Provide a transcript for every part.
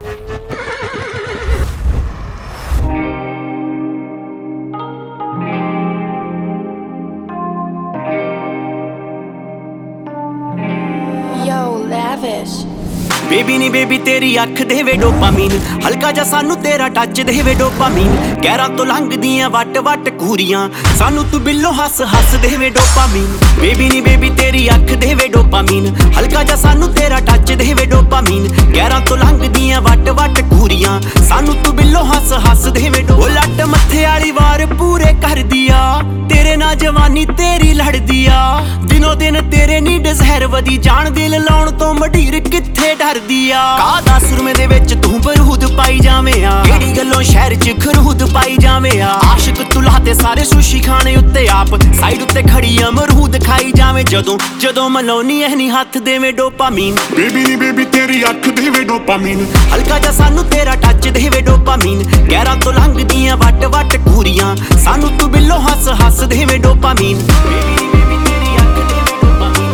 Baby ਨੀ baby ਤੇਰੀ ਅੱਖ ਦੇਵੇ ਡੋਪਾਮੀਨ, ਹਲਕਾ ਜਾ ਸਾਨੂੰ ਤੇਰਾ ਟੱਚ ਦੇਵੇ ਡੋਪਾਮੀਨ। ਗਹਿਰਾਂ ਤੋਂ ਲੰਘਦੀਆਂ ਵੱਟ ਵੱਟ ਘੂਰੀਆਂ, ਸਾਨੂੰ ਤੂੰ ਬਿੱਲੋ ਹੱਸ ਹੱਸ ਦੇਵੇ ਡੋਪਾਮੀਨ। ਬੇਬੀ ਨੀ ਬੇਬੀ ਤੇਰੀ ਅੱਖ ਦੇਵੇ ਡੋਪਾਮੀਨ, ਹਲਕਾ ਜਾ ਸਾਨੂੰ ਤੇਰਾ ਟੱਚ ਦੇਵੇ ਡੋਪਾਮੀਨ। ਗਹਿਰਾਂ ਤੋਂ ਲੰਘਦੀਆਂ ਵੱਟ ਵੱਟ ਘੂਰੀਆਂ, ਸਾਨੂੰ ਤੂੰ ਬਿੱਲੋ ਹੱਸ ਹੱਸ ਦੇਵੇ ਉਹ ਲੱਟ ਮੱਥੇ ਵਾਲੀ ਵਾਰ ਪੂਰੇ ਕਰਦੀ ਆ, ਤੇਰੇ ਨਾਲ ਜਵਾਨੀ ਤੇਰੀ ਲੜਦੀ ਆ। ਦਿਨੋ ਦਿਨ ਤੇਰੇ ਨੀ ਡਿਜ਼ਾਇਰ ਵਧੀ ਜਾਣ, ਦਿਲ ਲਾਉਣ ਤੋਂ ਮਢੀਰ ਕਿੱਥੇ ਡਰਦੀ ਆ। ਕਾਹਦਾ ਸੁਰਮੇ ਦੇ ਵਿੱਚ ਤੂੰ ਬਰੂਦ ਪਾਈ ਜਾਵੇਂ ਆ, ਕਿਹੜੀ ਗੱਲੋਂ ਸ਼ਹਿਰ 'ਚ ਖਰੂਦ ਪਾਈ ਜਾਵੇਂ ਆ। ਆਸ਼ਿਕ ਤੁਲਾ ਤੇ ਸਾਰੇ ਸੁਸ਼ੀ ਖਾਣੇ ਉੱਤੇ ਆਪ ਸਾਈਡ ਉੱਤੇ ਖੜੀ ਅਮਰੂਦ ਖਾਈ ਜਾਵੇਂ। ਜਦੋਂ ਮਲਾਉਣੀ ਐ ਨੀ ਹੱਥ ਦੇਵੇਂ ਡੋਪਾਮੀਨ। ਬੇਬੀ ਨੀ ਬੇਬੀ ਤੇਰੀ ਅੱਖ ਦੇਵੇ ਡੋਪਾਮੀਨ, ਹਲਕਾ ਜਾ ਸਾਨੂੰ ਤੇਰਾ ਟੱਚ ਦੇਵੇ ਡੋਪਾਮੀਨ। ਗਹਿਰਾਂ ਤੋਂ ਲੰਘਦੀਆਂ ਵੱਟ ਵੱਟ ਘੂਰੀਆਂ, ਸਾਨੂੰ ਤੂੰ ਬਿੱਲੋ ਹੱਸ ਹੱਸ ਦੇਵੇ ਡੋਪਾਮੀਨ। ਬੇਬੀ ਨੀ ਬੇਬੀ ਤੇਰੀ ਅੱਖ ਦੇਵੇ ਡੋਪਾਮੀਨ।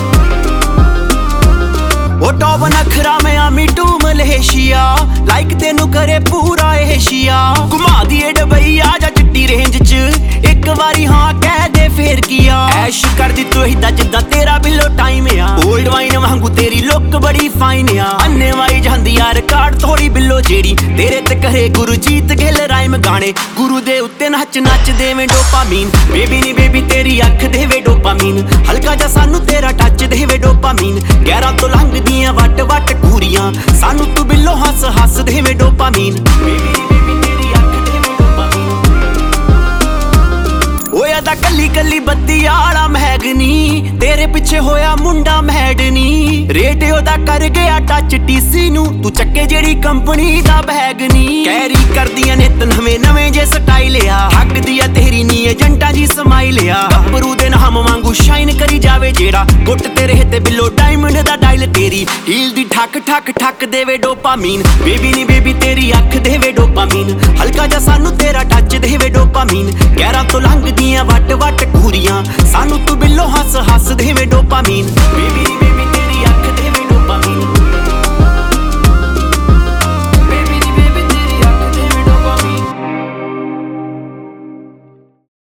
ਉਹ ਟੌਪ ਨਖਰਾ ਮੈਂ ਆਮੀ ਟੂ ਮਲੇਸ਼ੀਆ, ਲਾਈਕ ਤੈਨੂੰ ਕਰੇ ਪੂਰਾ ਏਸ਼ੀਆ। ਘੁਮਾ ਦੀਏ ਡਬਈ ਆ ਜਾ ਚਿੱਟੀ ਰੇਂਜ 'ਚ, ਇੱਕ ਵਾਰੀ ਹਾਂ ਕਹਿ ਦੇ ਫੇਰ ਕੀਆ। ਐਸ਼ ਕਰਦੀ ਤੂੰ ਏਦਾਂ ਜਿੱਦਾਂ ਤੇਰਾ ਬਿੱਲੋ ਟਾਈਮ ਆ, ਓਲਡ ਵਾਈਨ ਵਾਂਗੂ ਤੇਰੀ ਲੁੱਕ ਬੜੀ ਫਾਈਨ ਆ। ਅੰਨੇ ਵਾਈ ਜਾਂਦੀ ਆ ਰਿਕਾਰਡ ਥੋੜੀ ਬਿੱਲੋ ਜਿਹੜੀ, ਤੇਰੇ ਤੇ ਕਰੇ ਗੁਰਜੀਤ ਗਿੱਲ ਰਾਈਮ ਗਾਣੇ। ਗੁਰੂ ਦੇ ਉੱਤੇ ਨੱਚ ਨੱਚ ਦੇਵੇਂ ਡੋਪਾਮੀਨ। ਬੇਬੀ ਨੀ ਬੇਬੀ ਤੇਰੀ ਅੱਖ ਦੇਵੇ ਡੋਪਾਮੀਨ, ਹਲਕਾ ਜਾ ਸਾਨੂੰ ਤੇਰਾ ਟੱਚ ਦੇਵੇ ਡੋਪਾਮੀਨ। ਗਹਿਰਾਂ ਤੋਂ ਲੰਘਦੀਆਂ ਵੱਟ ਵੱਟ ਘੂਰੀਆਂ, ਸਾਨੂੰ ਤੂੰ ਬਿੱਲੋ ਹੱਸ ਹੱਸ ਦੇਵੇਂ ਡੋਪਾਮੀਨ। ਬੇਬੀ ਨੀ ਬੇਬੀ ਤੇਰੀ ਅੱਖ ਦੇਵੇ ਡੋਪਾਮੀਨ। ਹੋਇਆ ਤਾਂ ਕੱਲੀ ਕੱਲੀ ਬੱਤੀ ਆਲਾ ਮਹਿਗਨੀ, ਤੇਰੇ ਪਿੱਛੇ ਹੋਇਆ ਮੁੰਡਾ ਮੈਡਨੀ। ਰੇਟ ਉਹਦਾ ਕਰ ਗਿਆ ਟੱਚ ਟੀਸੀ ਨੂੰ, ਤੂੰ ਚੱਕੇ ਜਿਹੜੀ ਕੰਪਨੀ ਦਾ ਬੈਗ ਨੀ। ਕੈਰੀ ਕਰਦੀਆਂ ਨਿਤ ਨਵੇਂ ਨਵੇਂ ਜੇ ਸਟਾਈਲ ਆ, ਹੱਕਦੀ ਆ ਤੇਰੀ ਨੀ ਏਜੰਟਾਂ ਜੀ ਸਮਾਈਲ ਆ। ਗੱਭਰੂ ਦੇ ਨਾਮ ਵਾਂਗੂ ਸ਼ਾਈਨ ਕਰੀ ਜਾਵੇ ਜਿਹੜਾ, ਗੁੱਟ ਤੇਰੇ ਤੇ ਬਿੱਲੋ ਡਾਇਮੰਡ ਦਾ ਡਾਇਲ। ਤੇਰੀ ਹੀਲ ਦੀ ਠੱਕ ਠੱਕ ਠੱਕ ਦੇਵੇ ਡੋਪਾਮੀਨ। ਬੇਬੀ ਨੀ ਬੇਬੀ ਤੇਰੀ ਅੱਖ ਦੇਵੇ ਡੋਪਾਮੀਨ, ਹਲਕਾ ਜਾ ਸਾਨੂੰ ਤੇਰਾ ਟੱਚ ਦੇਵੇ ਡੋਪਾਮੀਨ। ਗਹਿਰਾਂ ਤੋਂ ਲੰਘਦੀਆਂ ਵੱਟ ਵੱਟ ਘੂਰੀਆਂ, ਸਾਨੂੰ ਤੂੰ ਬਿੱਲੋ ਹੱਸ ਹੱਸ ਦੇਵੇ ਡੋਪਾਮੀਨ।